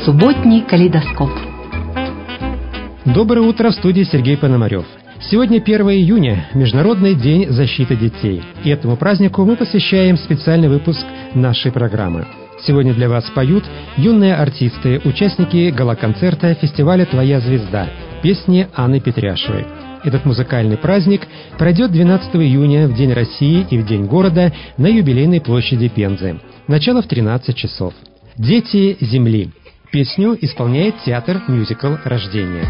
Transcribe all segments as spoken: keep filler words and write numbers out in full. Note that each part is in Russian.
Суботний калейдоскоп. Доброе утро, в студии Сергей Пономарев. Сегодня первое июня, Международный день защиты детей. И этому празднику мы посвящаем специальный выпуск нашей программы. Сегодня для вас поют юные артисты, участники гала-концерта фестиваля «Твоя звезда», песни Анны Петряшевой. Этот музыкальный праздник пройдет двенадцатого июня в День России и в День города на юбилейной площади Пензы. Начало в тринадцать часов. «Дети земли». Песню исполняет театр-мюзикл «Рождение».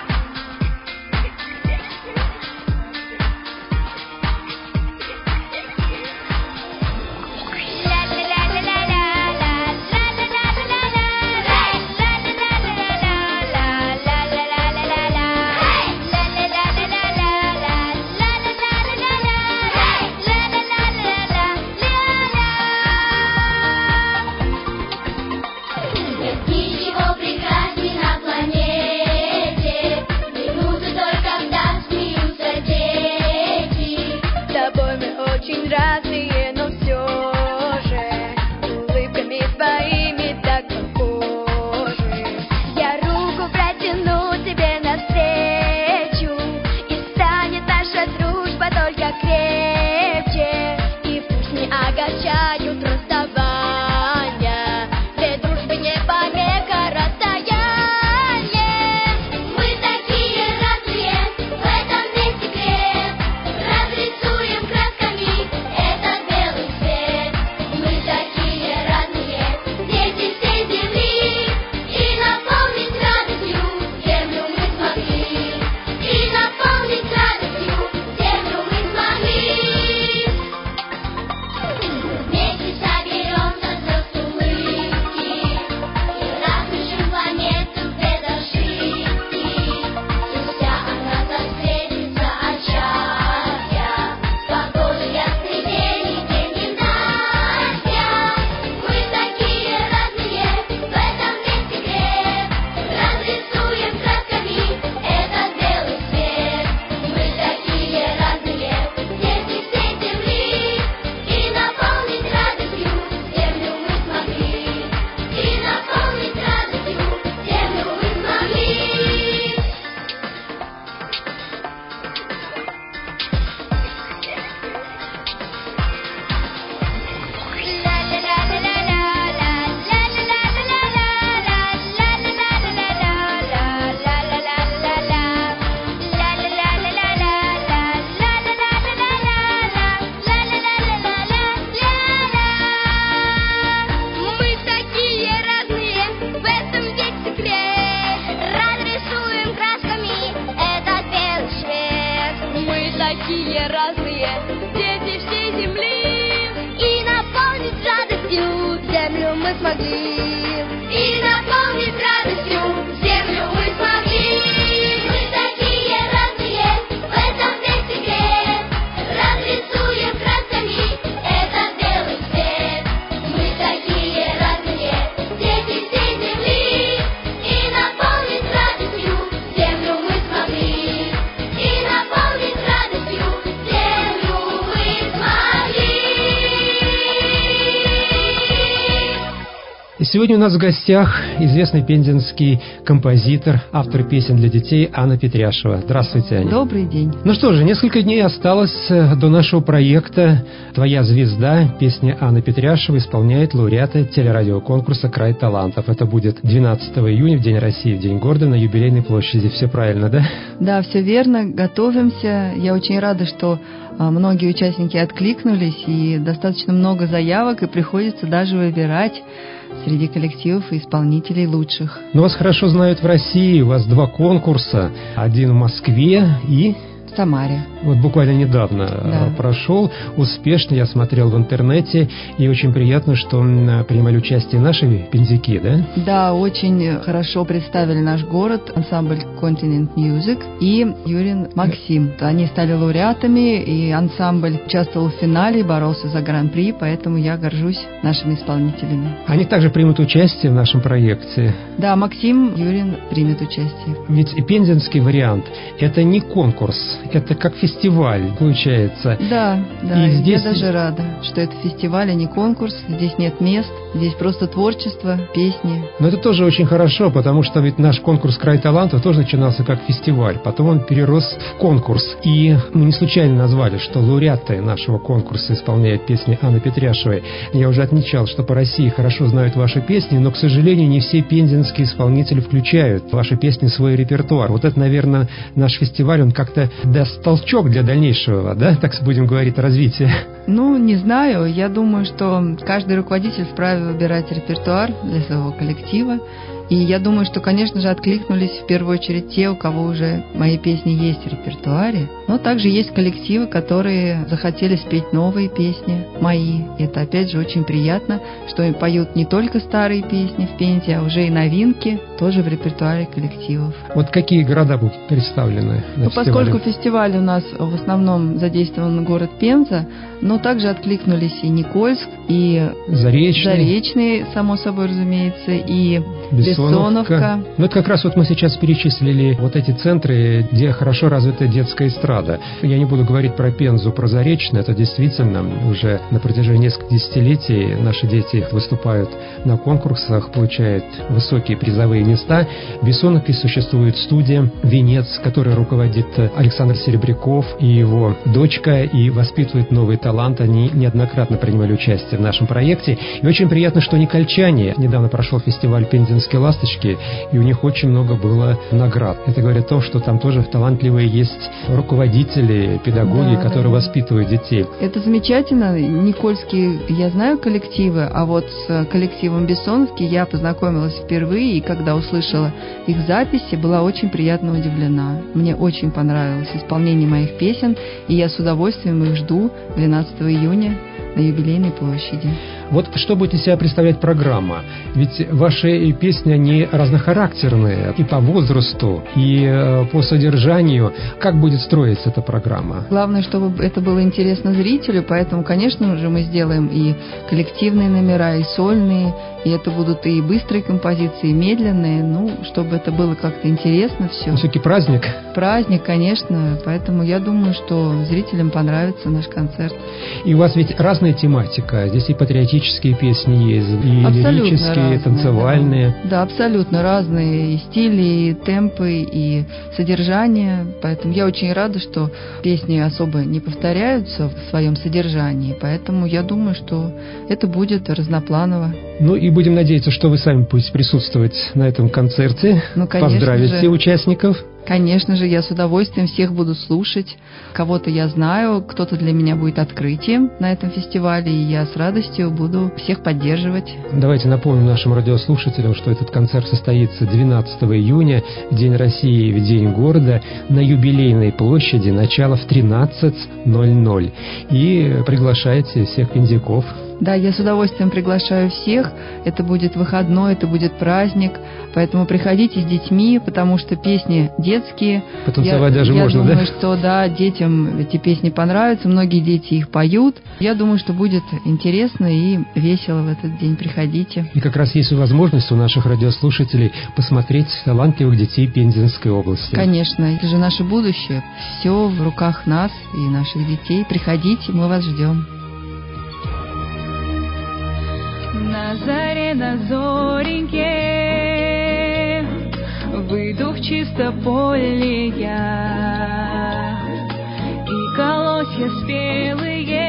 Сегодня у нас в гостях известный пензенский композитор, автор песен для детей Анна Петряшева. Здравствуйте, Аня. Добрый день. Ну что же, несколько дней осталось до нашего проекта «Твоя звезда». Песни Анны Петряшевой исполняет лауреата телерадиоконкурса «Край талантов». Это будет двенадцатого июня, в День России, в День города, на юбилейной площади. Все правильно, да? Да, все верно. Готовимся. Я очень рада, что многие участники откликнулись, и достаточно много заявок, и приходится даже выбирать среди коллективов и исполнителей лучших. Но вас хорошо знают в России, у вас два конкурса, один в Москве и... в Самаре. Вот буквально недавно да. прошел, успешно, я смотрел в интернете, и очень приятно, что принимали участие наши пензяки, да? Да, очень хорошо представили наш город, ансамбль Continent Music и Юрин Максим. Они стали лауреатами, и ансамбль участвовал в финале, боролся за гран-при, поэтому я горжусь нашими исполнителями. Они также примут участие в нашем проекте? Да, Максим, Юрин примет участие. Ведь пензенский вариант – это не конкурс, это как фестиваль, получается. Да, да, и здесь... я даже рада, что это фестиваль, а не конкурс. Здесь нет мест, здесь просто творчество, песни. Но это тоже очень хорошо, потому что ведь наш конкурс «Край талантов» тоже начинался как фестиваль, потом он перерос в конкурс. И мы не случайно назвали, что лауреаты нашего конкурса исполняют песни Анны Петряшевой. Я уже отмечал, что по России хорошо знают ваши песни, но, к сожалению, не все пензенские исполнители включают ваши песни в свой репертуар. Вот это, наверное, наш фестиваль, он как-то даст толчок для дальнейшего, да, так будем говорить, развития. Ну, не знаю. Я думаю, что каждый руководитель вправе выбирать репертуар для своего коллектива. И я думаю, что, конечно же, откликнулись в первую очередь те, у кого уже мои песни есть в репертуаре. Но также есть коллективы, которые захотели спеть новые песни мои. И это, опять же, очень приятно, что им поют не только старые песни в Пензе, а уже и новинки тоже в репертуаре коллективов. Вот какие города будут представлены на ну, фестивале? Поскольку фестиваль у нас в основном задействован город Пенза, но также откликнулись и Никольск, и Заречный, Заречный, само собой разумеется, и Бессоновка. Бессоновка. Ну, это как раз вот мы сейчас перечислили вот эти центры, где хорошо развита детская эстрада. Я не буду говорить про Пензу, про Заречный. Это действительно уже на протяжении нескольких десятилетий наши дети выступают на конкурсах, получают высокие призовые места. В Бессоновке существует студия «Венец», которой руководит Александр Серебряков и его дочка, и воспитывает новый талант. Они неоднократно принимали участие в нашем проекте. И очень приятно, что никольчане. Недавно прошел фестиваль «Пензенские ласточки», и у них очень много было наград. Это говорит о том, что там тоже талантливые есть руководители, педагоги, да, которые да. воспитывают детей. Это замечательно. Никольские, я знаю коллективы, а вот с коллективом Бессоновки я познакомилась впервые, и когда услышала их записи, была очень приятно удивлена. Мне очень понравилось исполнение моих песен, и я с удовольствием их жду двенадцатого июня на Юбилейной площади. Вот что будет из себя представлять программа? Ведь ваши песни, они разнохарактерные и по возрасту, и по содержанию. Как будет строиться эта программа? Главное, чтобы это было интересно зрителю, поэтому, конечно же, мы сделаем и коллективные номера, и сольные, и это будут и быстрые композиции, и медленные, ну, чтобы это было как-то интересно все. Все-таки праздник? Праздник, конечно, поэтому я думаю, что зрителям понравится наш концерт. И у вас ведь разная тематика, здесь и патриотические песни есть, и абсолютно лирические, разные, и танцевальные. Да. да, абсолютно разные и стили, и темпы, и содержание, поэтому я очень рада, что песни особо не повторяются в своем содержании, поэтому я думаю, что это будет разнопланово. Ну и будем надеяться, что вы сами будете присутствовать на этом концерте, ну, поздравите же. участников. Конечно же, я с удовольствием всех буду слушать. Кого-то я знаю, кто-то для меня будет открытием на этом фестивале, и я с радостью буду всех поддерживать. Давайте напомним нашим радиослушателям, что этот концерт состоится двенадцатого июня, День России, в День города, на Юбилейной площади, начало в тринадцать ноль ноль. И приглашайте всех пензяков. Да, я с удовольствием приглашаю всех. Это будет выходной, это будет праздник. Поэтому приходите с детьми, потому что песни детские. Потанцевать я, даже я можно, думаю, да? что да, детям эти песни понравятся. Многие дети их поют. Я думаю, что будет интересно и весело в этот день. Приходите. И как раз есть возможность у наших радиослушателей посмотреть талантливых детей Пензенской области. Конечно, это же наше будущее. Все в руках нас и наших детей. Приходите, мы вас ждем. На заре, на зореньке выйду в чисто поле я, и колосья спелые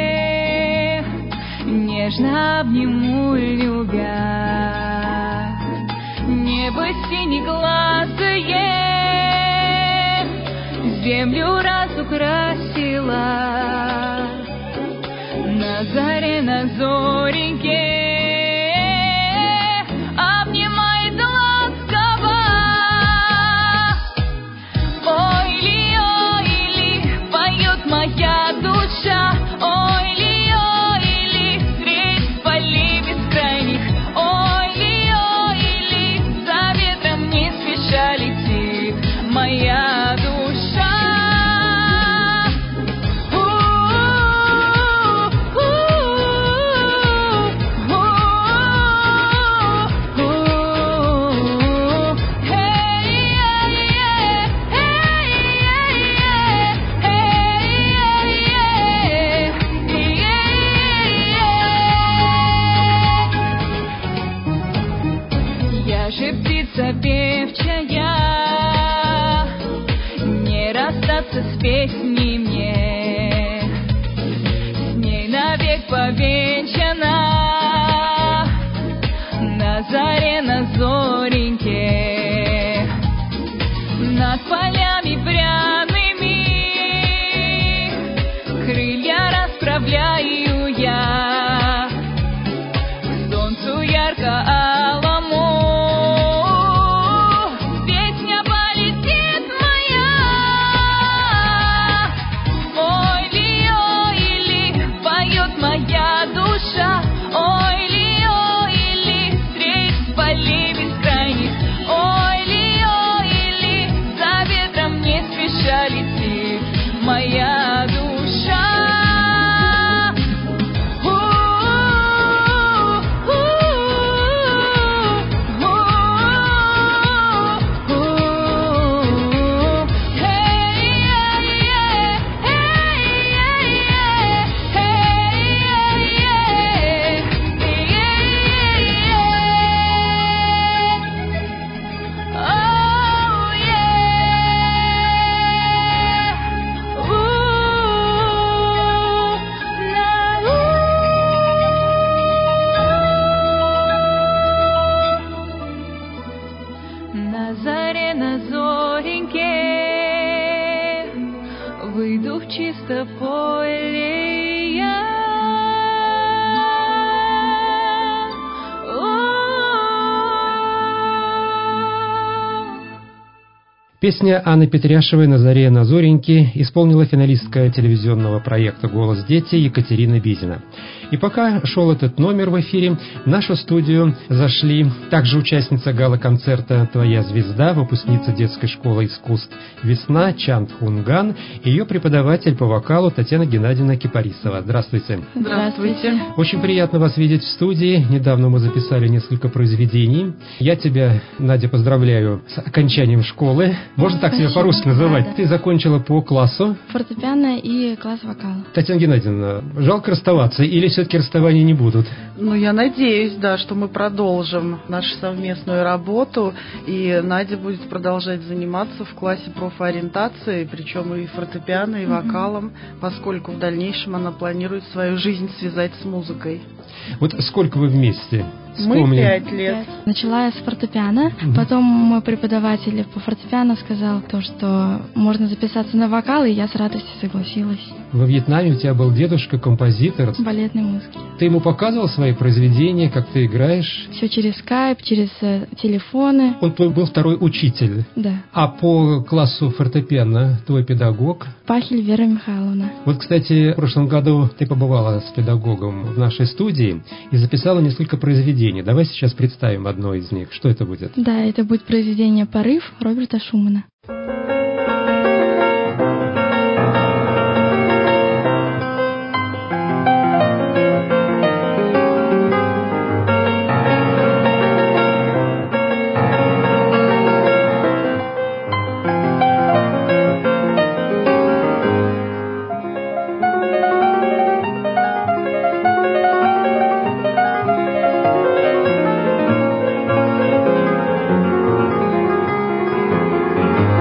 нежно обниму, любя. Небо синеглазое землю разукрасила. На заре, на зореньке обнимает ласково. Ой-ли, ой-ли, поет моя душа. Ой-ли, ой-ли, греет полей бескрайних. Ой-ли, ой-ли, за ветром не спеша летит моя душа. опять повенчана на заре, на зореньке, над полями пряными крылья расправляю я к солнцу ярко-алому. Песня полетит моя. Ой ли, ой ли, поет моя душа. Ой ли, ой ли, встреч с полей бескрайних. Ой ли, ой ли, за ветром не спеша летит моя душа. На заре, на зореньке выйду в чисто поле я. Песня Анны Петряшевой «На заре, на зореньке» исполнила финалистка телевизионного проекта «Голос дети» Екатерина Бизина. И пока шел этот номер в эфире, в нашу студию зашли также участница гала-концерта «Твоя звезда», выпускница детской школы искусств «Весна» Чанд Хунган и ее преподаватель по вокалу Татьяна Геннадьевна Кипарисова. Здравствуйте. Здравствуйте. Очень приятно вас видеть в студии. Недавно мы записали несколько произведений. Я тебя, Надя, поздравляю с окончанием школы. Можно так себя по-русски называть? Да, да. Ты закончила по классу фортепиано и класс вокала. Татьяна Геннадьевна, жалко расставаться или все-таки расставания не будут? Ну, я надеюсь, да, что мы продолжим нашу совместную работу, и Надя будет продолжать заниматься в классе профориентации, причем и фортепиано, и вокалом, mm-hmm. поскольку в дальнейшем она планирует свою жизнь связать с музыкой. Вот сколько вы вместе? Мы пять лет. Начала я с фортепиано, угу. Потом мой преподаватель по фортепиано сказал то, что можно записаться на вокал, и я с радостью согласилась. Во Вьетнаме у тебя был дедушка, композитор. Балетной музыки. Ты ему показывал свои произведения, как ты играешь? Все через скайп, через э, телефоны. Он твой был второй учитель? Да. А по классу фортепиано твой педагог? Пахель Вера Михайловна. Вот, кстати, в прошлом году ты побывала с педагогом в нашей студии и записала несколько произведений. Давай сейчас представим одно из них. Что это будет? Да, это будет произведение «Порыв» Роберта Шумана. Thank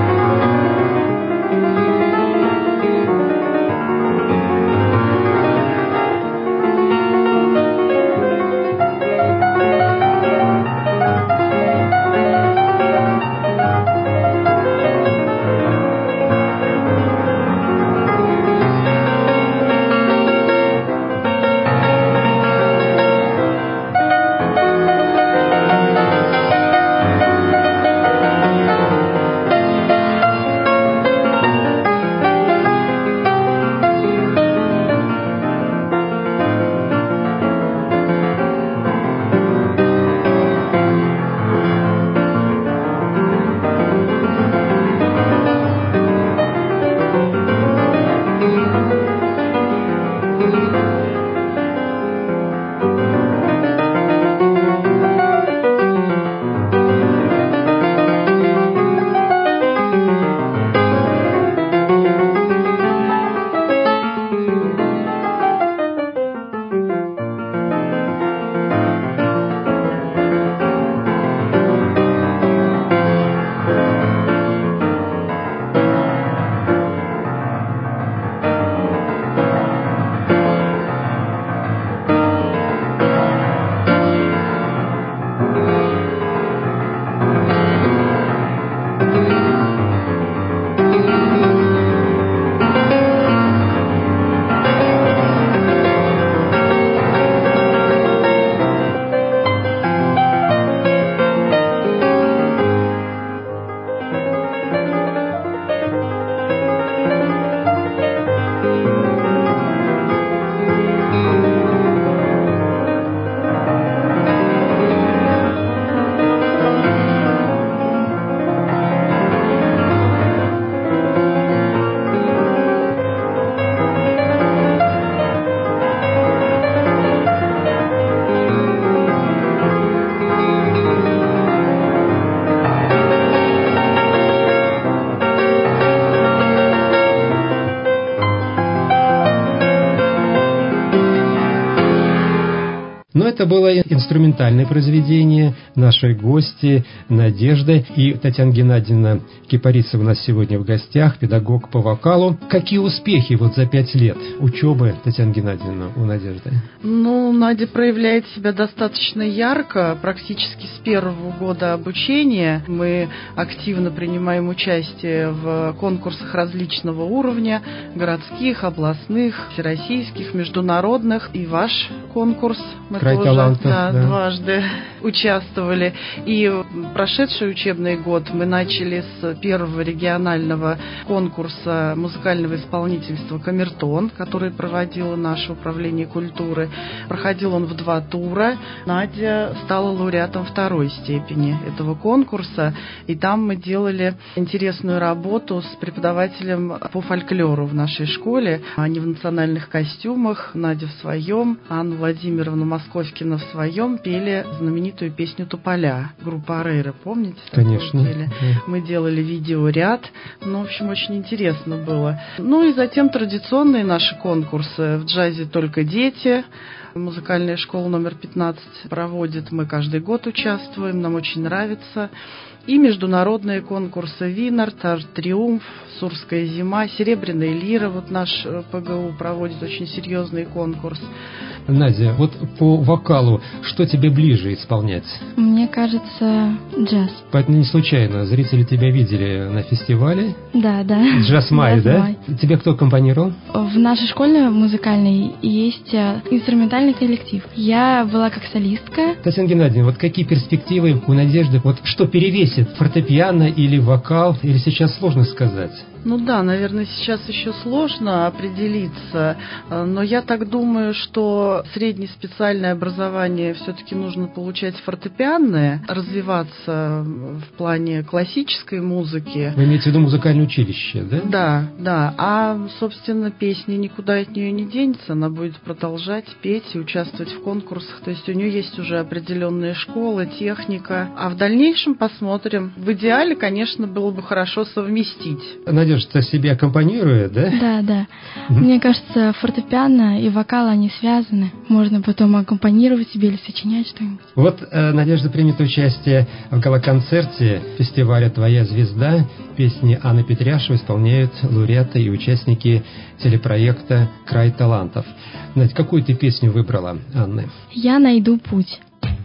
это было инструментальное произведение нашей гости Надежды. И Татьяна Геннадьевна Кипарисова у нас сегодня в гостях, педагог по вокалу. Какие успехи вот за пять лет учебы, Татьяна Геннадьевна, у Надежды? Ну, Надя проявляет себя достаточно ярко. Практически с первого года обучения мы активно принимаем участие в конкурсах различного уровня, городских, областных, всероссийских, международных. И ваш конкурс мы «Край тоже талантов», да, да. дважды участвовали. И прошедший учебный год мы начали с первого регионального конкурса музыкального исполнительства «Камертон», который проводило наше управление культуры. Проходил он в два тура. Надя стала лауреатом второй степени этого конкурса. И там мы делали интересную работу с преподавателем по фольклору в нашей школе. Они в национальных костюмах, Надя в своем, Анна Владимировна Московкина в своем пели знаменитую песню «Тополя». Группа «Арейра», помните? Конечно. Мы делали видеоряд. Ну, в общем, очень интересно было. Ну и затем традиционные наши конкурсы. В джазе «Только дети». Музыкальная школа номер пятнадцать проводит. Мы каждый год участвуем. Нам очень нравится. И международные конкурсы «Винард», «Арт-Триумф», «Сурская зима», «Серебряная лира». Вот наш ПГУ проводит очень серьезный конкурс. Надя, вот по вокалу, что тебе ближе исполнять? Мне кажется, джаз. Поэтому не случайно зрители тебя видели на фестивале. Да, да. Джаз-май, да? Джаз-май. Тебе кто компонировал? В нашей школе музыкальной есть инструментальный коллектив. Я была как солистка. Татьяна Геннадьевна, вот какие перспективы у Надежды? Вот что перевесит, фортепиано или вокал? Или сейчас сложно сказать? Ну да, наверное, сейчас еще сложно определиться, но я так думаю, что среднеспециальное образование все-таки нужно получать фортепианное, развиваться в плане классической музыки. Вы имеете в виду музыкальное училище, да? Да, да. А, собственно, песня никуда от нее не денется, она будет продолжать петь и участвовать в конкурсах. То есть у нее есть уже определенная школа, техника. А в дальнейшем посмотрим. В идеале, конечно, было бы хорошо совместить. Надежда себе аккомпанирует, да? Да, да. Мне кажется, фортепиано и вокал, они связаны. Можно потом аккомпанировать себе или сочинять что-нибудь. Вот э, Надежда примет участие в гала-концерте фестиваля «Твоя звезда». Песни Анны Петряшевой исполняют лауреаты и участники телепроекта «Край талантов». Надь, какую ты песню выбрала, Анна? «Я найду путь».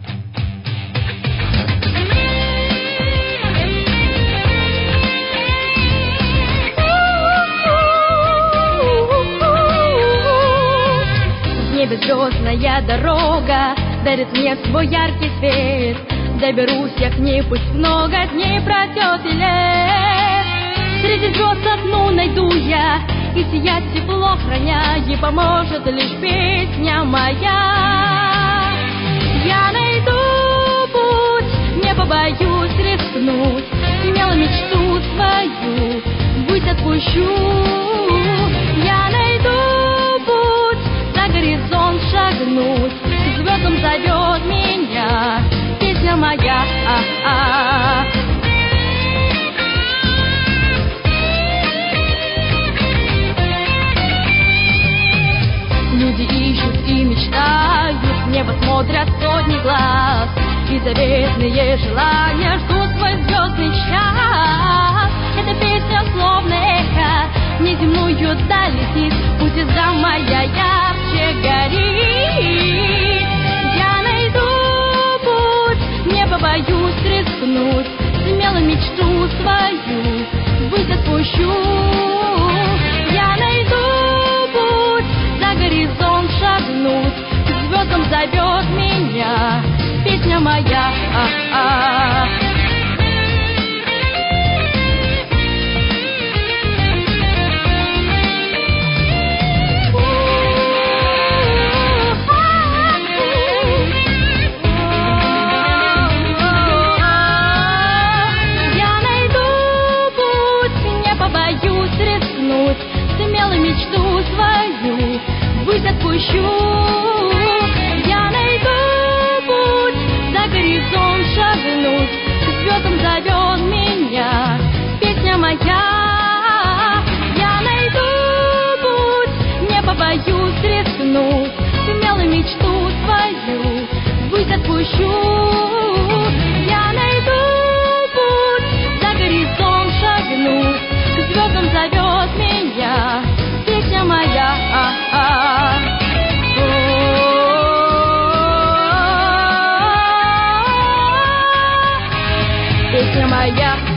Звездная дорога дарит мне свой яркий свет. Доберусь я к ней, пусть много дней пройдет и лет. Среди звезд одну найду я, и сиять тепло храня, ей поможет лишь песня моя. Я найду путь, не побоюсь рискнуть, смело мечту свою ввысь отпущу. Я найду путь, за горизонт шагнуть, к звездам зовет меня песня моя. А-а-а. Люди ищут и мечтают, в небо смотрят сотни глаз, и заветные желания ждут свой звездный час. Эта песня словно эхо неземную даль летит, пусть звезда моя ярче горит. Я найду путь, не побоюсь рискнуть, смело мечту свою ввысь отпущу. Я найду путь, за горизонт шагнуть, к звездам зовет меня песня моя. А-а-а. Смело мечту свою ввысь отпущу. Я найду путь, за горизонт шагнуть,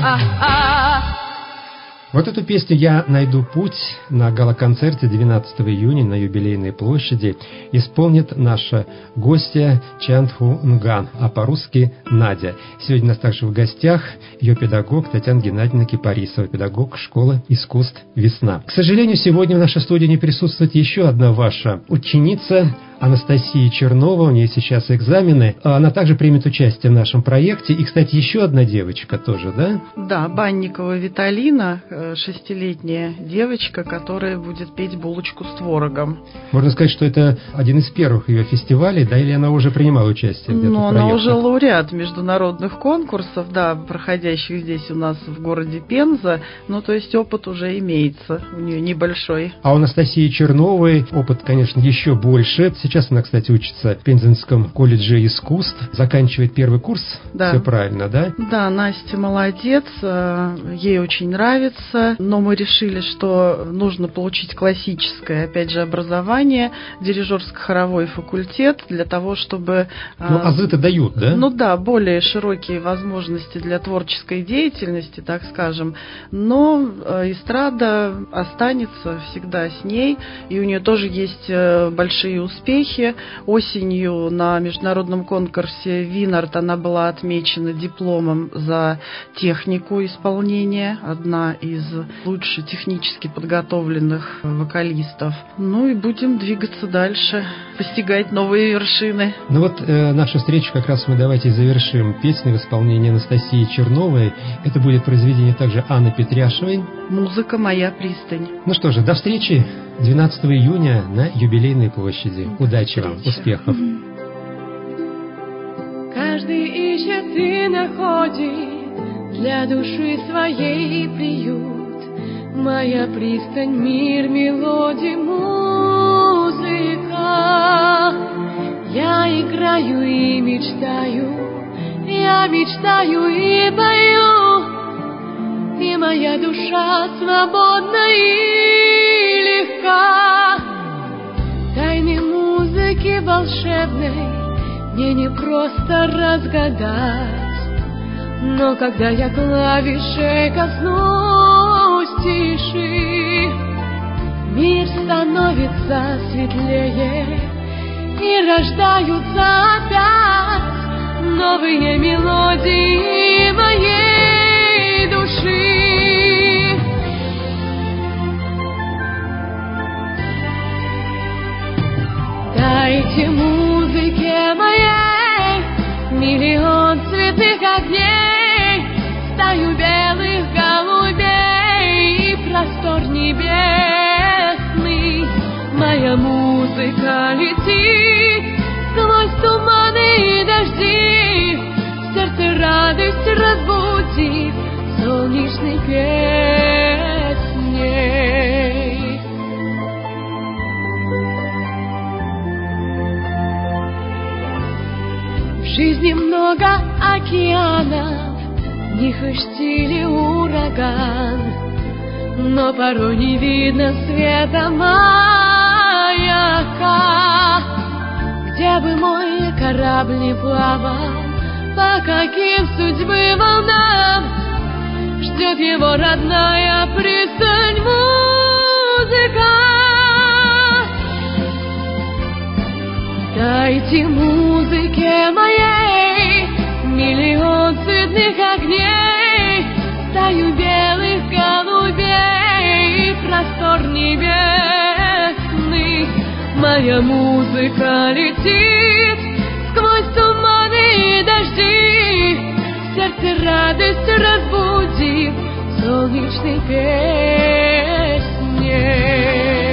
А-а-а. Вот эту песню «Я найду путь» на гала-концерте двенадцатого июня на Юбилейной площади исполнит наша гостья Чантху Нган, а по-русски Надя. Сегодня у нас также в гостях ее педагог Татьяна Геннадьевна Кипарисова, педагог школы искусств «Весна». К сожалению, сегодня в нашей студии не присутствует еще одна ваша ученица, Анастасия Чернова, у нее сейчас экзамены. Она также примет участие в нашем проекте. И, кстати, еще одна девочка тоже, да? Да, Банникова Виталина, шестилетняя девочка, которая будет петь «Булочку с творогом». Можно сказать, что это один из первых ее фестивалей, да, или она уже принимала участие где-то в проектах? Ну, она уже лауреат международных конкурсов, да, проходящих здесь у нас в городе Пенза. Ну, то есть опыт уже имеется у нее небольшой. А у Анастасии Черновой опыт, конечно, еще больше. Сейчас она, кстати, учится в Пензенском колледже искусств, заканчивает первый курс. Да. Все правильно, да? Да, Настя молодец, ей очень нравится, но мы решили, что нужно получить классическое, опять же, образование, дирижерско-хоровой факультет для того, чтобы... Ну, азы-то дают, да? Ну да, более широкие возможности для творческой деятельности, так скажем, но эстрада останется всегда с ней, и у нее тоже есть большие успехи. Осенью на международном конкурсе «Винард» она была отмечена дипломом за технику исполнения, одна из лучше технически подготовленных вокалистов. Ну и будем двигаться дальше, постигать новые вершины. Ну вот э, нашу встречу как раз мы давайте завершим песней в исполнении Анастасии Черновой. Это будет произведение также Анны Петряшевой. «Музыка моя пристань». Ну что же, до встречи двенадцатого июня на Юбилейной площади. Удачи вам, успехов. Каждый ищет и находит для души своей приют. Моя пристань, мир, мелодий, музыка. Я играю и мечтаю, я мечтаю и пою, и моя душа свободна и легка. Тайны музыки волшебной мне не просто разгадать, но когда я клавишей коснусь тиши, мир становится светлее, и рождаются опять новые мелодии моей души. Дайте музыке моей миллион цветных огней, стаю белых голубей и простор небесный. Моя музыка летит сквозь туманы и дожди, в сердце радость разбудит солнечной песней. В жизни много океанов, в них и штиль и ураган, но порой не видно света маяка. Где бы мой корабль не плавал, по каким судьбы волнам, ждет его родная пристань музыка. Дайте музыке моей миллион цветных огней, стаю белых голубей и простор небесный. Моя музыка летит сквозь туманы и дожди, в сердце радость разбудит солнечной песней.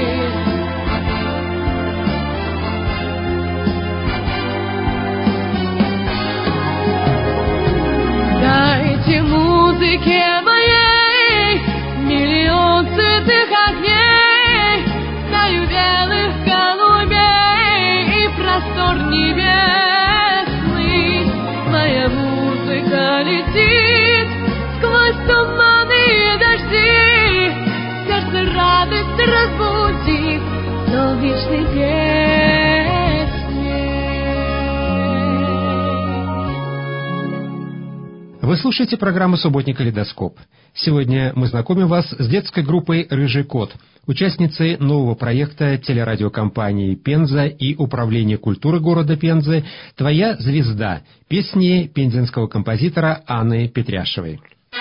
Дайте музыке моей миллион цветных огней, стаю белых голубей и простор небесный. Моя музыка летит сквозь туманы и дожди, в сердце радость Вы слушаете программу «Субботний калейдоскоп». Сегодня мы знакомим вас с детской группой «Рыжий кот», участницей нового проекта телерадиокомпании «Пенза» и Управления культуры города Пензы «Твоя звезда», песни пензенского композитора Анны Петряшевой.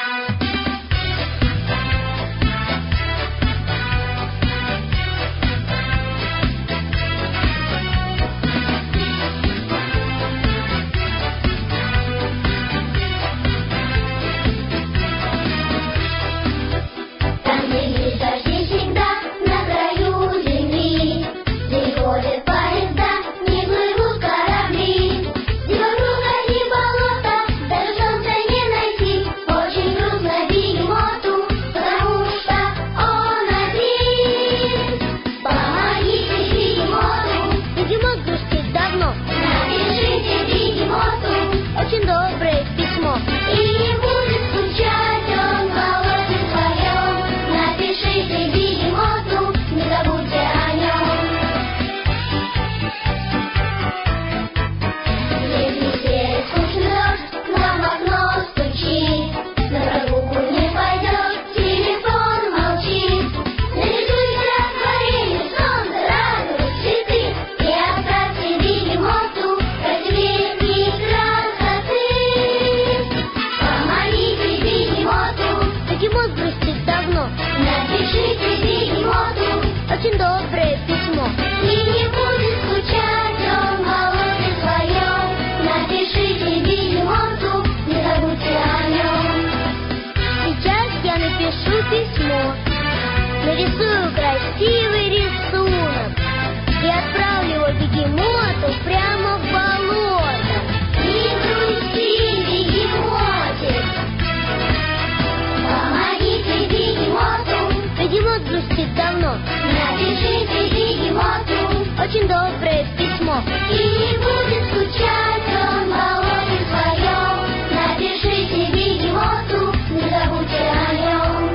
Нарисую красивый рисунок и отправлю его бегемоту прямо в болото. Не грусти, бегемотик, помогите бегемоту. Бегемот грустит давно. Напишите бегемоту очень доброе письмо, и не будет скучать он в болоте своем. Напишите бегемоту, не забудьте о нем.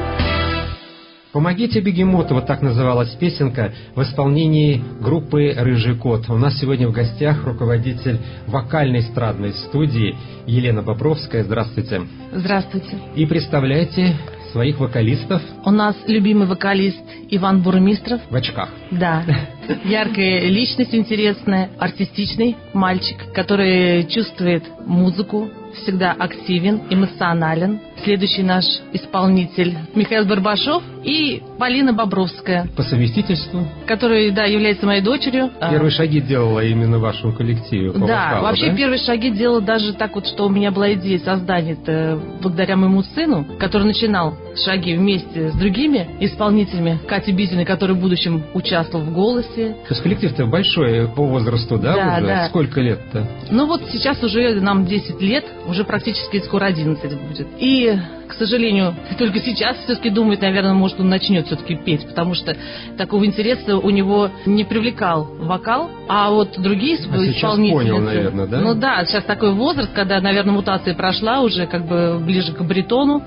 «Помогите бегемоту» — вот так называлась песенка в исполнении группы «Рыжий кот». У нас сегодня в гостях руководитель вокальной эстрадной студии Елена Бобровская. Здравствуйте. Здравствуйте. И представляете своих вокалистов. У нас любимый вокалист Иван Бурмистров. В очках. Да. Яркая личность, интересная, артистичный мальчик, который чувствует музыку, всегда активен, эмоционален. Следующий наш исполнитель Михаил Барбашов и Полина Бобровская. По совместительству? Которая, да, является моей дочерью. Первые шаги делала именно в вашем коллективе по Да, вокалу, вообще да? первые шаги делала даже так вот, что у меня была идея создания благодаря моему сыну, который начинал шаги вместе с другими исполнителями. Катей Бизиной, который в будущем участвовал в «Голосе». То есть коллектив-то большой по возрасту, да, Да, уже? да. Сколько лет-то? Ну вот сейчас уже нам десять лет, уже практически скоро одиннадцать будет. И, к сожалению, только сейчас все-таки думает, наверное, может, он начнет все-таки петь, потому что такого интереса у него не привлекал вокал, а вот другие А сейчас исполнители... понял, наверное, да? Ну да, сейчас такой возраст, когда, наверное, мутация прошла уже как бы ближе к баритону.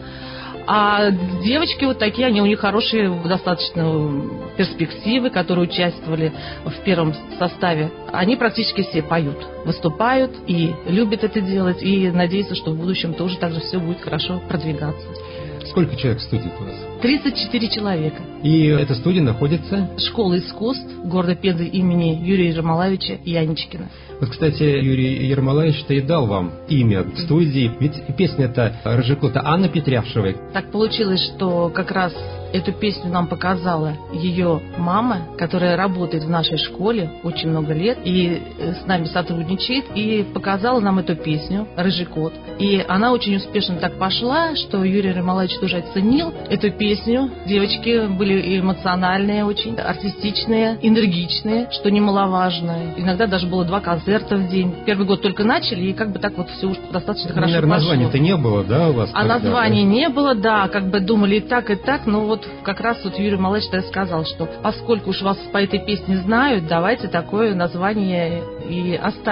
А девочки вот такие, они у них хорошие достаточно перспективы, которые участвовали в первом составе. Они практически все поют, выступают и любят это делать, и надеются, что в будущем тоже так же все будет хорошо продвигаться. Сколько человек в студии у вас? тридцать четыре человека. И эта студия находится? Школа искусств города Пензы имени Юрия Ермолаевича Яничкина. Вот, кстати, Юрий Ермолаевич-то и дал вам имя студии, ведь песня-то «Рыжий кот» Анны Петряшевой. Так получилось, что как раз эту песню нам показала ее мама, которая работает в нашей школе очень много лет и с нами сотрудничает, и показала нам эту песню «Рыжий кот». И она очень успешно так пошла, что Юрий Ермолаевич тоже оценил эту песню. Девочки были эмоциональные очень, артистичные, энергичные, что немаловажно. Иногда даже было два концерта в день. Первый год только начали, и как бы так вот все уж достаточно Ну, хорошо наверное, пошло. названия-то не было, да, у вас? А тогда, названия да? не было, да, как бы думали и так, и так, но вот как раз вот Юрий Малыч тогда сказал, что поскольку уж вас по этой песне знают, давайте такое название и оставим.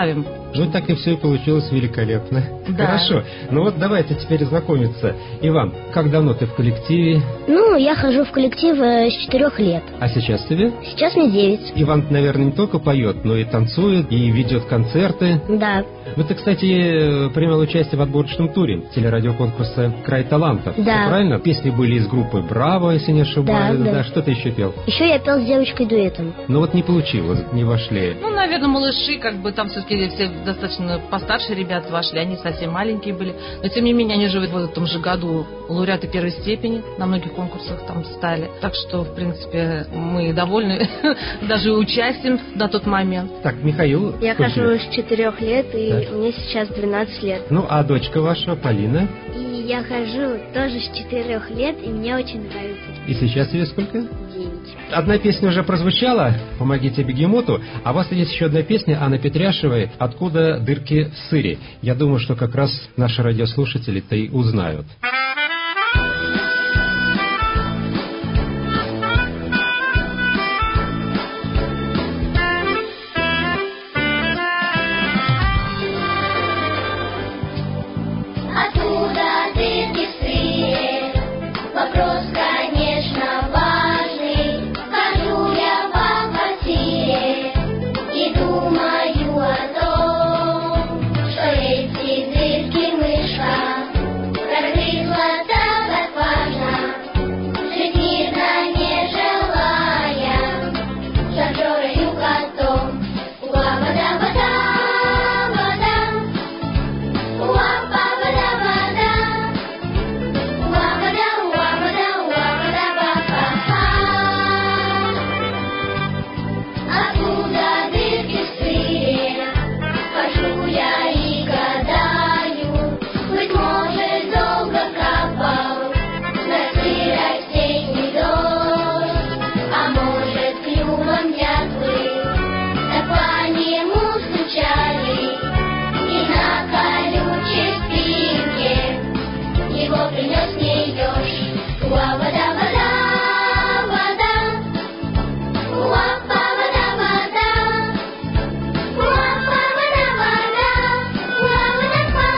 Ну, так и все и получилось великолепно. Да. Хорошо. Ну вот давайте теперь знакомиться. Иван, как давно ты в коллективе? Ну, я хожу в коллектив э, с четырех лет. А сейчас тебе? Сейчас мне девять. Иван, наверное, не только поет, но и танцует, и ведет концерты. Да. Ну, ты, кстати, принял участие в отборочном туре телерадиоконкурса «Край талантов». Да. Все правильно? Песни были из группы «Браво», если не ошибаюсь. Да, да. Что ты еще пел? Еще я пел с девочкой дуэтом. Ну вот не получилось, не вошли. Ну, наверное, малыши, как бы там все-таки все достаточно постарше ребята вошли, они совсем маленькие были. Но, тем не менее, они же в этом же году лауреаты первой степени на многих конкурсах там стали. Так что, в принципе, мы довольны даже участием на тот момент. Так, Михаил, Я сколько хожу лет? с четырех лет, и Да. мне сейчас двенадцать лет. Ну, а дочка ваша, Полина? И я хожу тоже с четырех лет, и мне очень нравится. И сейчас ей сколько? Девять. Одна песня уже прозвучала, «Помогите бегемоту», а у вас есть еще одна песня Анны Петряшевой «Откуда дырки в сыре». Я думаю, что как раз наши радиослушатели-то и узнают. Откуда дырки в сыре? Вопрос, конечно, важный. Хожу я по квартире и думаю о том, что эти дырки мышка прогрызла так отважно, жить мирно не желая, с обжорою котом. Уа-вода-вода, вода, уа-па-вода-вода, уа-вода, уа-вода, уа-вода-ба-ха-ха. Откуда дырки в сыре? Хожу я и гадаю, быть может, долго капал на сыр осенний дождь, а может, клювом дятлы так по нему стучали, и на колючей спинке его принес мне еж. Уа-вода-вода, вода, уа-па-вода-вода, уа-па-вода-вода, уа-вода-па.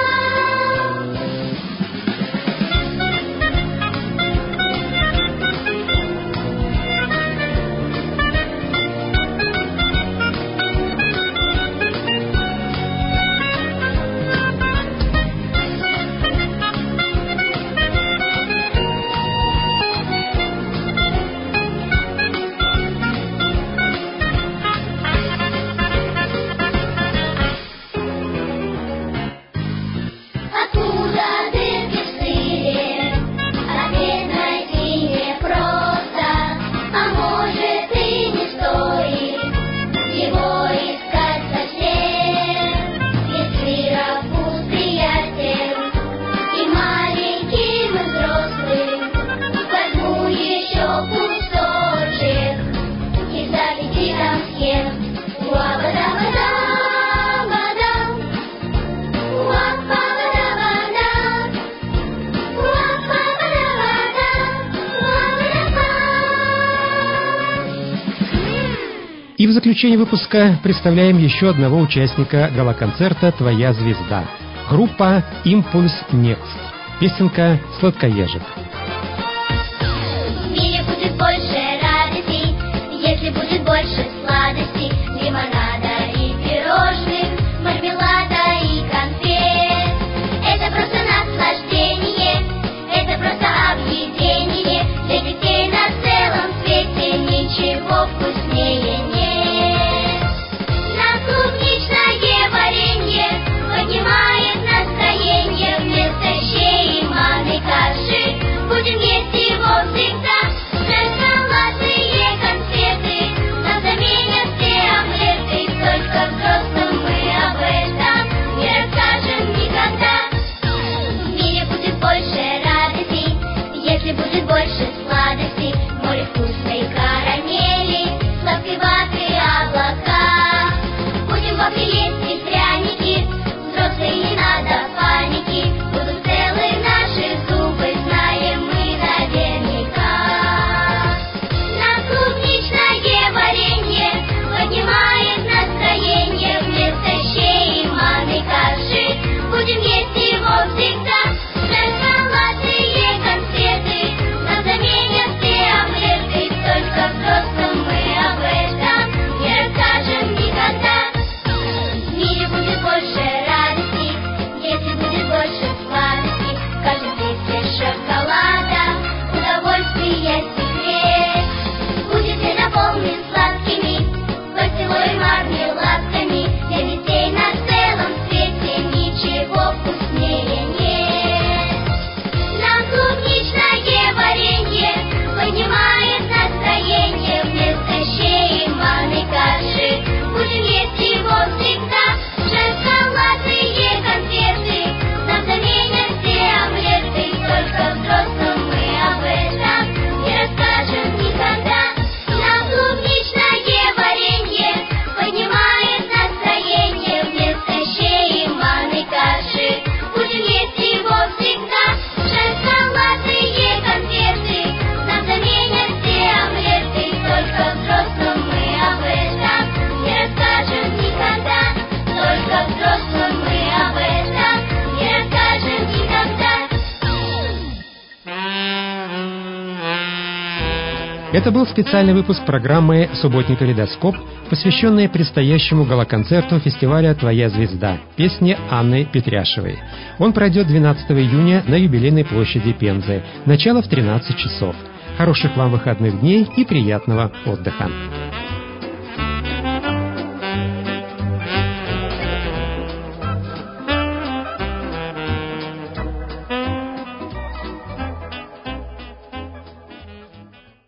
Откуда дырки в сыре? Ответ найти непросто, а может и не стоит его искать совсем. Без сыра вкус приятен и маленьким, и взрослым. Возьму еще кусочек и с аппетитом съем. Уа-вода-вода, вода, уа-па-вода-вода, уа-па-вода-вода, уа-вода-па. И в заключение выпуска представляем еще одного участника гала-концерта «Твоя звезда». Группа «Импульс Некст». Песенка «Сладкоежик». В мире будет больше радостей, если будет больше сладостей, лимонада и пирожных, мармелада и конфет. Это просто наслаждение, это просто объединение. Для детей на целом свете ничего вкуснее нет. На клубничное варенье поднимает настроение вместо щей и манной каши. Это был специальный выпуск программы «Субботний калейдоскоп», посвященный предстоящему гала-концерту фестиваля «Твоя звезда» песни Анны Петряшевой. Он пройдет двенадцатого июня на юбилейной площади Пензы. Начало в тринадцать часов. Хороших вам выходных дней и приятного отдыха.